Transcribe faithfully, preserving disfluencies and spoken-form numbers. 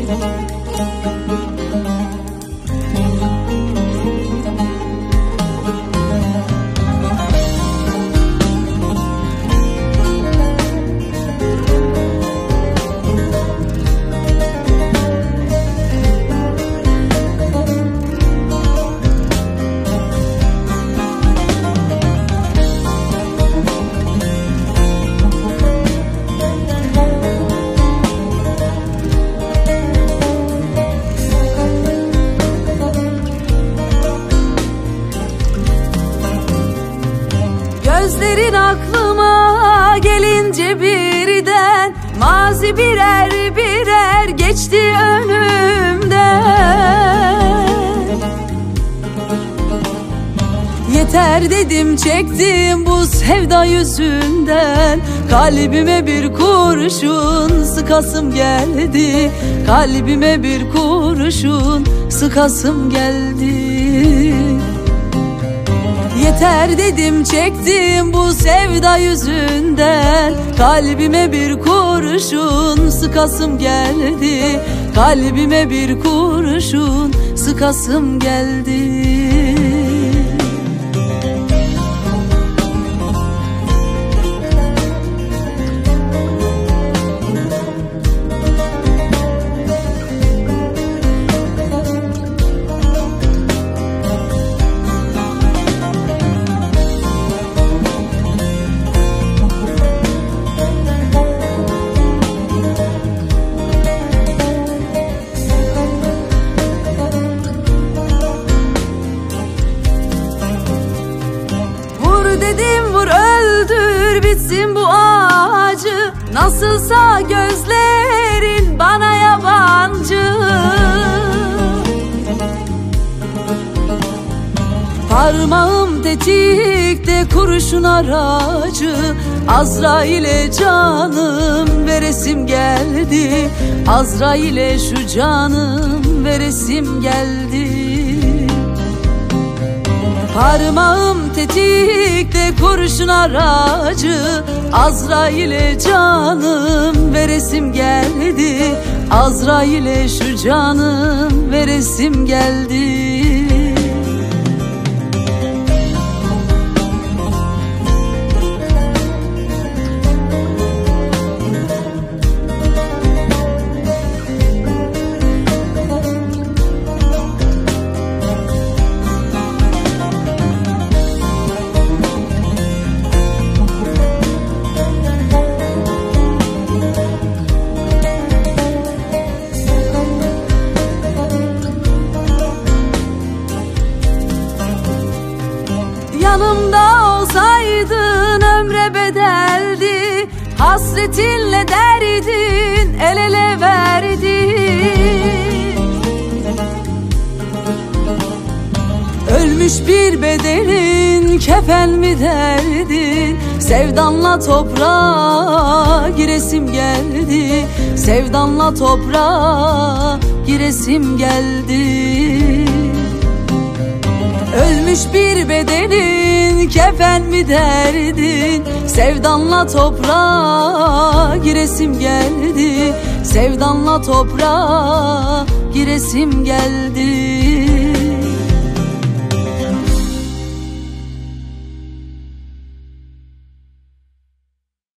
Gözlerin aklıma gelince birden mazi birer birer geçti önümden. Yeter dedim, çektim bu sevda yüzünden. Kalbime bir kurşun sıkasım geldi. Kalbime bir kurşun sıkasım geldi. Yeter dedim, çektim bu sevda yüzünden. Kalbime bir kurşun sıkasım geldi. Kalbime bir kurşun sıkasım geldi. Dedim vur öldür bitsin bu acı. Nasılsa gözlerin bana yabancı. Parmağım tetikte kurşun aracı. Azrail'e canım veresim geldi. Azrail'e şu canım veresim geldi. Parmağım tetikte kurşun aracı. Azrail'e canım veresim geldi. Azrail'e şu canım veresim geldi. Yanımda olsaydın ömre bedeldi. Hasretinle derdin el ele verdi. Ölmüş bir bedenin kefen mi derdin? Sevdanla toprağa giresim geldi. Sevdanla toprağa giresim geldi. Ölmüş bir bedenin kefen mi derdin? Sevdanla toprağa giresim geldi. Sevdanla toprağa giresim geldi.